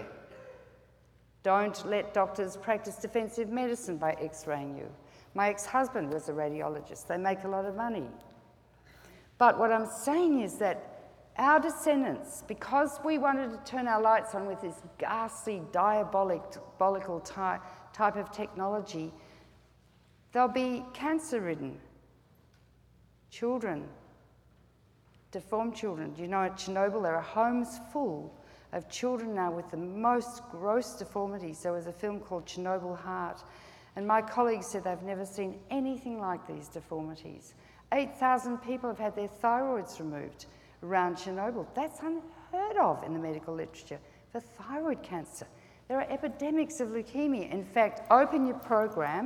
Don't let doctors practice defensive medicine by X-raying you. My ex-husband was a radiologist. They make a lot of money. But what I'm saying is that our descendants, because we wanted to turn our lights on with this ghastly, diabolical type of technology, they'll be cancer-ridden. Children, deformed children. Do you know at Chernobyl there are homes full of children now with the most gross deformities. There was a film called Chernobyl Heart, and my colleagues said they've never seen anything like these deformities. 8,000 people have had their thyroids removed around Chernobyl. That's unheard of in the medical literature for thyroid cancer. There are epidemics of leukemia. In fact, open your program.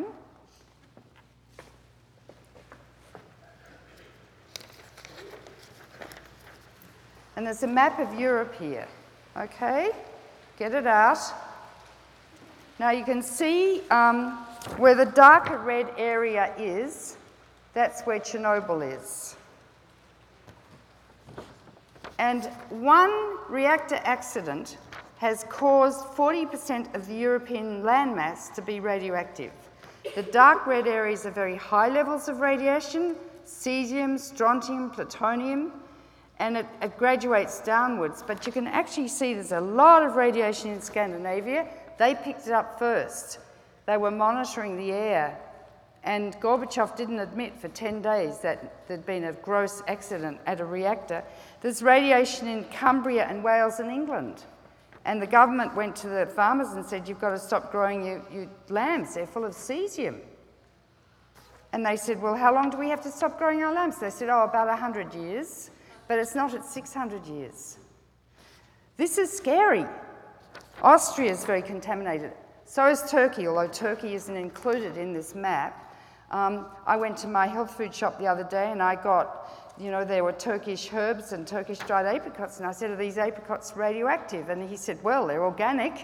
And there's a map of Europe here. Okay, get it out. Now you can see where the darker red area is, that's where Chernobyl is. And one reactor accident has caused 40% of the European landmass to be radioactive. The dark red areas are very high levels of radiation, cesium, strontium, plutonium, and it graduates downwards. But you can actually see there's a lot of radiation in Scandinavia. They picked it up first. They were monitoring the air. And Gorbachev didn't admit for 10 days that there'd been a gross accident at a reactor. There's radiation in Cumbria and Wales and England. And the government went to the farmers and said, you've got to stop growing your lambs, they're full of cesium. And they said, well, how long do we have to stop growing our lambs? They said, oh, about 100 years, but it's not at 600 years. This is scary. Austria is very contaminated. So is Turkey, although Turkey isn't included in this map. I went to my health food shop the other day and I got, there were Turkish herbs and Turkish dried apricots, and I said, are these apricots radioactive? And he said, well, they're organic.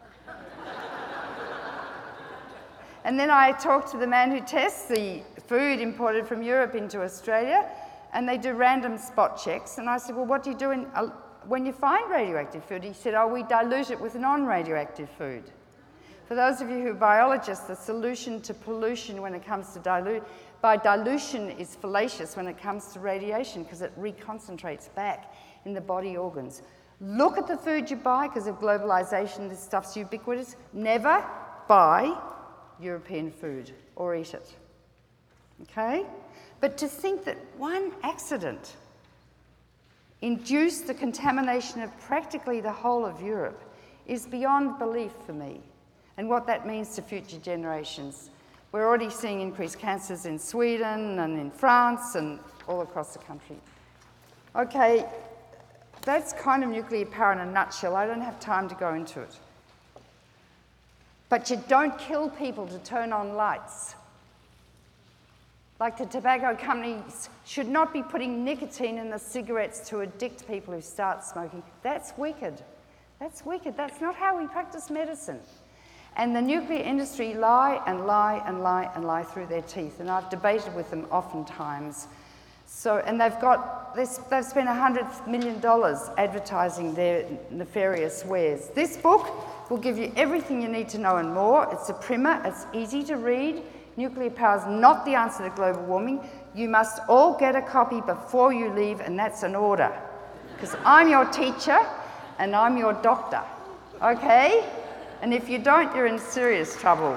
And then I talked to the man who tests the food imported from Europe into Australia, and they do random spot checks. And I said, well, what do you do when you find radioactive food? He said, oh, we dilute it with non-radioactive food. For those of you who are biologists, the solution to pollution when it comes to dilution is fallacious when it comes to radiation, because it reconcentrates back in the body organs. Look at the food you buy. Because of globalization, this stuff's ubiquitous. Never buy European food or eat it. Okay? But to think that one accident induced the contamination of practically the whole of Europe is beyond belief for me. And what that means to future generations. We're already seeing increased cancers in Sweden and in France and all across the country. Okay, that's kind of nuclear power in a nutshell. I don't have time to go into it. But you don't kill people to turn on lights. Like the tobacco companies should not be putting nicotine in the cigarettes to addict people who start smoking. That's wicked. That's wicked. That's not how we practice medicine. And the nuclear industry lie and lie and lie and lie through their teeth. And I've debated with them oftentimes. And they've spent $100 million advertising their nefarious wares. This book will give you everything you need to know and more. It's a primer. It's easy to read. Nuclear power is not the answer to global warming. You must all get a copy before you leave, and that's an order. Because I'm your teacher and I'm your doctor. Okay? And if you don't, you're in serious trouble.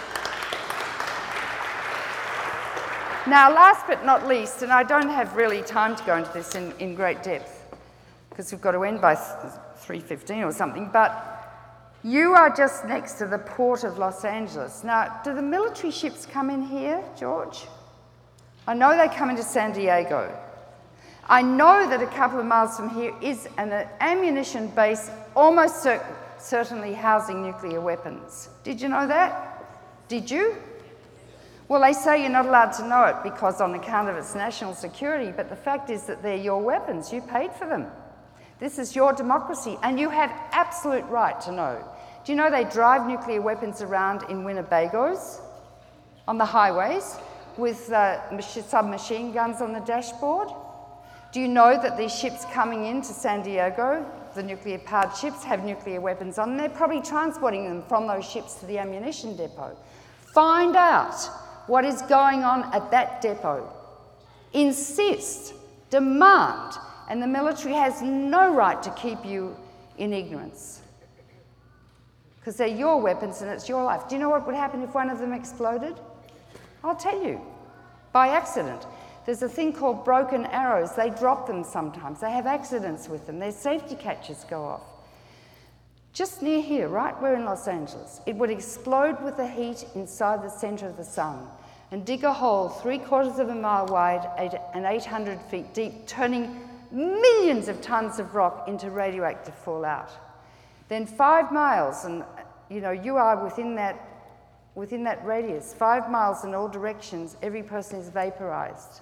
Now, last but not least, and I don't have really time to go into this in great depth, because we've got to end by 3:15 or something, but you are just next to the port of Los Angeles. Now, do the military ships come in here, George? I know they come into San Diego. I know that a couple of miles from here is an ammunition base almost certainly housing nuclear weapons. Did you know that? Did you? Well, they say you're not allowed to know it because on account of its national security, but the fact is that they're your weapons. You paid for them. This is your democracy, and you have absolute right to know. Do you know they drive nuclear weapons around in Winnebagos on the highways with submachine guns on the dashboard? Do you know that these ships coming into San Diego, the nuclear-powered ships, have nuclear weapons on them? They're probably transporting them from those ships to the ammunition depot. Find out what is going on at that depot. Insist, demand, and the military has no right to keep you in ignorance. Because they're your weapons and it's your life. Do you know what would happen if one of them exploded? I'll tell you. By accident. There's a thing called broken arrows. They drop them sometimes. They have accidents with them. Their safety catches go off. Just near here, right, we're in Los Angeles, it would explode with the heat inside the centre of the sun and dig a hole 3/4 of a mile wide and 800 feet deep, turning millions of tons of rock into radioactive fallout. Then 5 miles, and you are within that radius, 5 miles in all directions, every person is vaporized.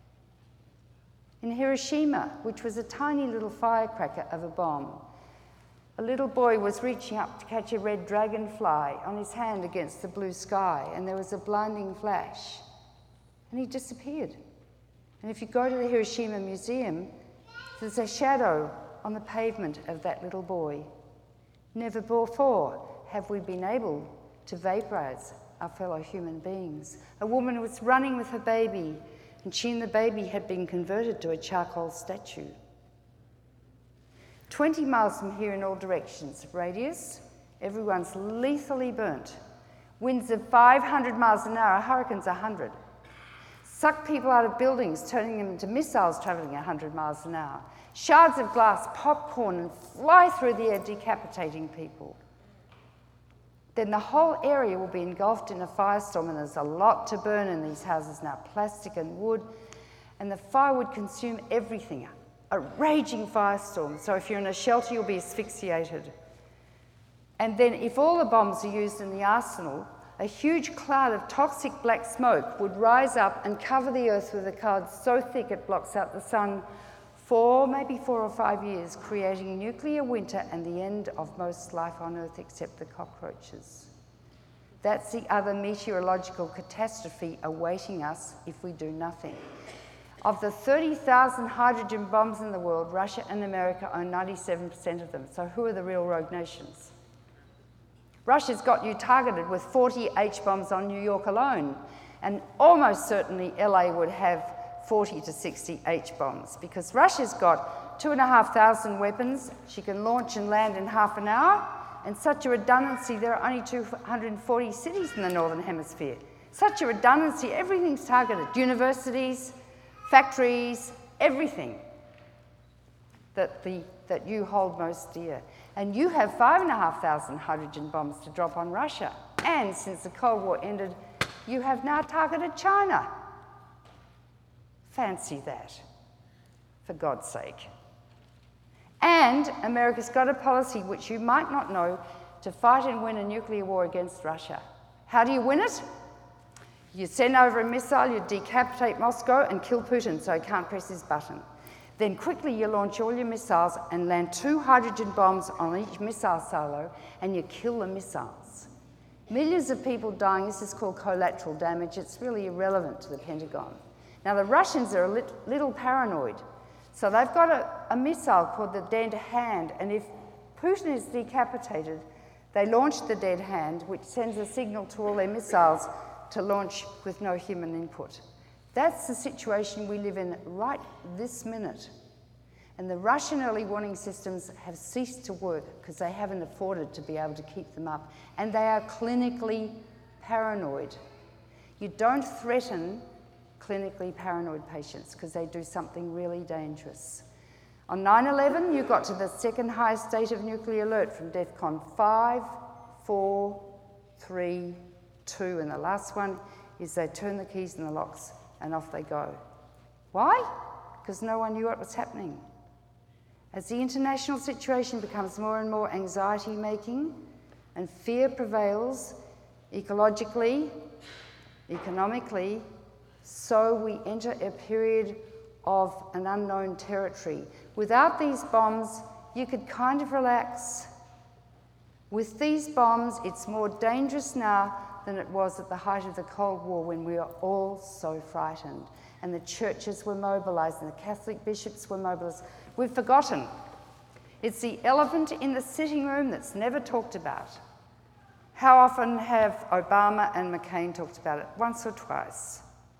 In Hiroshima, which was a tiny little firecracker of a bomb, a little boy was reaching up to catch a red dragonfly on his hand against the blue sky, and there was a blinding flash, and he disappeared. And if you go to the Hiroshima Museum, there's a shadow on the pavement of that little boy. Never before have we been able to vaporise our fellow human beings. A woman was running with her baby, and she and the baby had been converted to a charcoal statue. 20 miles from here in all directions, radius, everyone's lethally burnt. Winds of 500 miles an hour, hurricanes 100. Suck people out of buildings, turning them into missiles travelling 100 miles an hour. Shards of glass, popcorn, and fly through the air, decapitating people. Then the whole area will be engulfed in a firestorm, and there's a lot to burn in these houses now, plastic and wood, and the fire would consume everything. A raging firestorm, so if you're in a shelter, you'll be asphyxiated. And then if all the bombs are used in the arsenal, a huge cloud of toxic black smoke would rise up and cover the earth with a cloud so thick it blocks out the sun for maybe 4 or 5 years, creating nuclear winter and the end of most life on earth except the cockroaches. That's the other meteorological catastrophe awaiting us if we do nothing. Of the 30,000 hydrogen bombs in the world, Russia and America own 97% of them. So who are the real rogue nations? Russia's got you targeted with 40 H-bombs on New York alone, and almost certainly LA would have 40 to 60 H-bombs, because Russia's got 2,500 weapons she can launch and land in half an hour, and such a redundancy, there are only 240 cities in the Northern Hemisphere. Such a redundancy, everything's targeted. Universities, factories, everything that you hold most dear. And you have 5,500 hydrogen bombs to drop on Russia. And since the Cold War ended, you have now targeted China. Fancy that, for God's sake. And America's got a policy which you might not know to fight and win a nuclear war against Russia. How do you win it? You send over a missile, you decapitate Moscow and kill Putin so he can't press his button. Then quickly you launch all your missiles and land 2 hydrogen bombs on each missile silo, and you kill the missiles. Millions of people dying. This is called collateral damage. It's really irrelevant to the Pentagon. Now the Russians are a little paranoid. So they've got a missile called the dead hand, and if Putin is decapitated, they launch the dead hand, which sends a signal to all their missiles to launch with no human input. That's the situation we live in right this minute. And the Russian early warning systems have ceased to work because they haven't afforded to be able to keep them up. And they are clinically paranoid. You don't threaten clinically paranoid patients because they do something really dangerous. On 9/11, you got to the second highest state of nuclear alert from DEFCON 5, 4, 3, 2, and the last one is they turn the keys in the locks and off they go. Why? Because no one knew what was happening. As the international situation becomes more and more anxiety-making and fear prevails ecologically, economically, so we enter a period of an unknown territory. Without these bombs, you could kind of relax. With these bombs, it's more dangerous now than it was at the height of the Cold War when we were all so frightened. And the churches were mobilised and the Catholic bishops were mobilised. We've forgotten. It's the elephant in the sitting room that's never talked about. How often have Obama and McCain talked about it? Once or twice.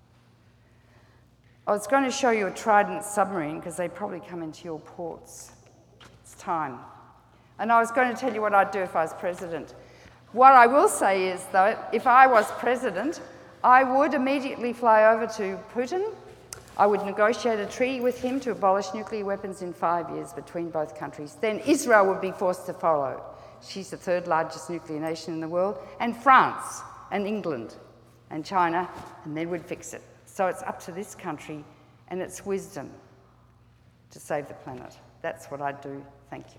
I was going to show you a Trident submarine because they probably come into your ports. It's time. And I was going to tell you what I'd do if I was president. What I will say is, though, if I was president, I would immediately fly over to Putin. I would negotiate a treaty with him to abolish nuclear weapons in 5 years between both countries. Then Israel would be forced to follow. She's the 3rd largest nuclear nation in the world, and France, and England, and China, and then we'd fix it. So it's up to this country and its wisdom to save the planet. That's what I'd do. Thank you.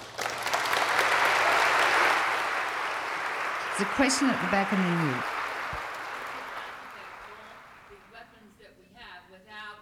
There's a question at the back and then you. The weapons that we have without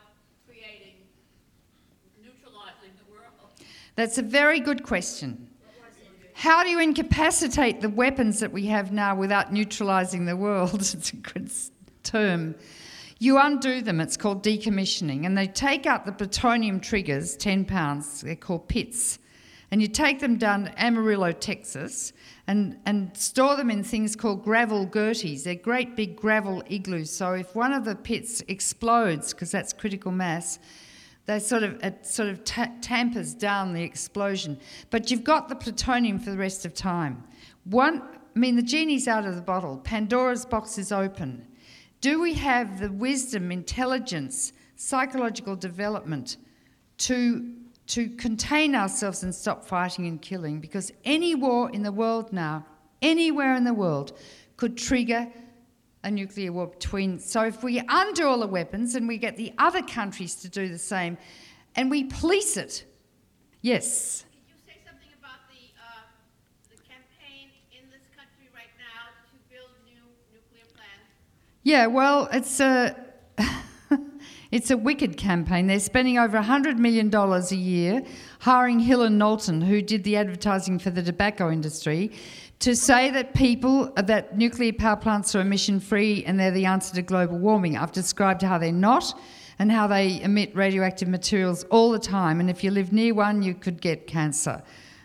neutralizing the world. That's a very good question. How do you incapacitate the weapons that we have now without neutralising the world? It's a good term. You undo them, it's called decommissioning, and they take out the plutonium triggers, 10 pounds, they're called pits, and you take them down to Amarillo, Texas, and store them in things called gravel gerties. They're great big gravel igloos. So if one of the pits explodes, because that's critical mass, it sort of tampers down the explosion. But you've got the plutonium for the rest of time. The genie's out of the bottle. Pandora's box is open. Do we have the wisdom, intelligence, psychological development to contain ourselves and stop fighting and killing? Because any war in the world now, anywhere in the world, could trigger a nuclear war between. So if we undo all the weapons and we get the other countries to do the same and we police it, yes. Could you say something about the campaign in this country right now to build new nuclear plants? Yeah, well, it's a wicked campaign. They're spending over $100 million a year hiring Hill and Knowlton, who did the advertising for the tobacco industry, to say that nuclear power plants are emission-free and they're the answer to global warming. I've described how they're not and how they emit radioactive materials all the time, and if you live near one, you could get cancer.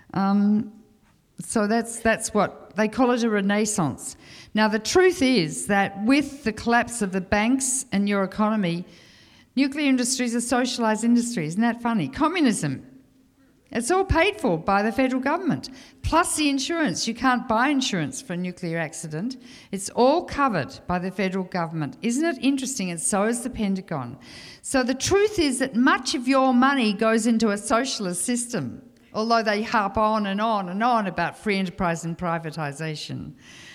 So that's what they call it, a renaissance. Now, the truth is that with the collapse of the banks and your economy, nuclear industry is a socialised industry. Isn't that funny? Communism. It's all paid for by the federal government, plus the insurance. You can't buy insurance for a nuclear accident. It's all covered by the federal government. Isn't it interesting? And so is the Pentagon. So the truth is that much of your money goes into a socialist system, although they harp on and on and on about free enterprise and privatisation.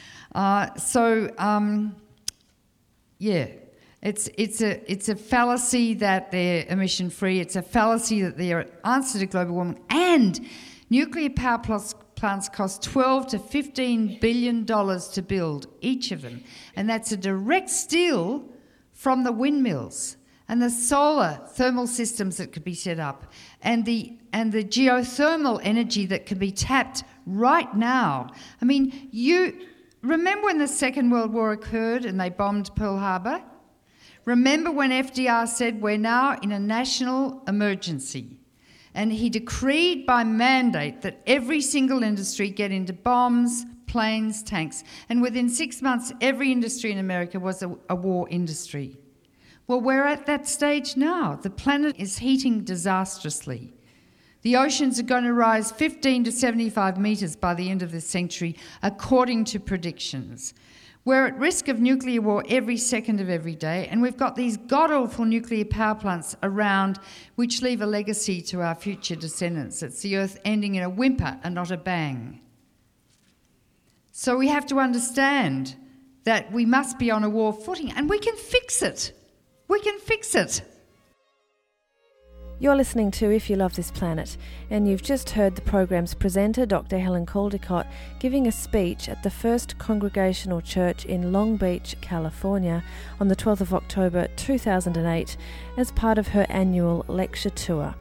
It's a fallacy that they're emission-free. It's a fallacy that they're an answer to global warming. And nuclear power plants cost $12 to $15 billion to build, each of them. And that's a direct steal from the windmills and the solar thermal systems that could be set up and the geothermal energy that can be tapped right now. I mean, you remember when the Second World War occurred and they bombed Pearl Harbor? Remember when FDR said we're now in a national emergency, and he decreed by mandate that every single industry get into bombs, planes, tanks, and within 6 months every industry in America was a war industry. Well, we're at that stage now. The planet is heating disastrously. The oceans are going to rise 15 to 75 metres by the end of this century, according to predictions. We're at risk of nuclear war every second of every day, and we've got these god-awful nuclear power plants around which leave a legacy to our future descendants. It's the Earth ending in a whimper and not a bang. So we have to understand that we must be on a war footing, and we can fix it. We can fix it. You're listening to If You Love This Planet, and you've just heard the program's presenter, Dr. Helen Caldicott, giving a speech at the First Congregational Church in Long Beach, California, on the 12th of October 2008 as part of her annual lecture tour.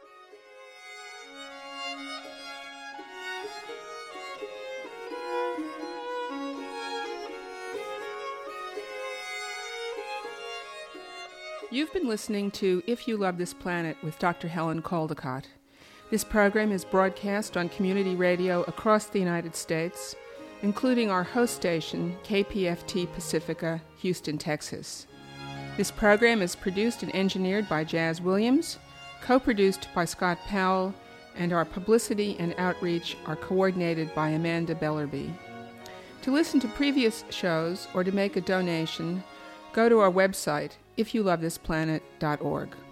You've been listening to If You Love This Planet with Dr. Helen Caldicott. This program is broadcast on community radio across the United States, including our host station, KPFT Pacifica, Houston, Texas. This program is produced and engineered by Jazz Williams, co-produced by Scott Powell, and our publicity and outreach are coordinated by Amanda Bellerby. To listen to previous shows or to make a donation, go to our website, ifyoulovethisplanet.org.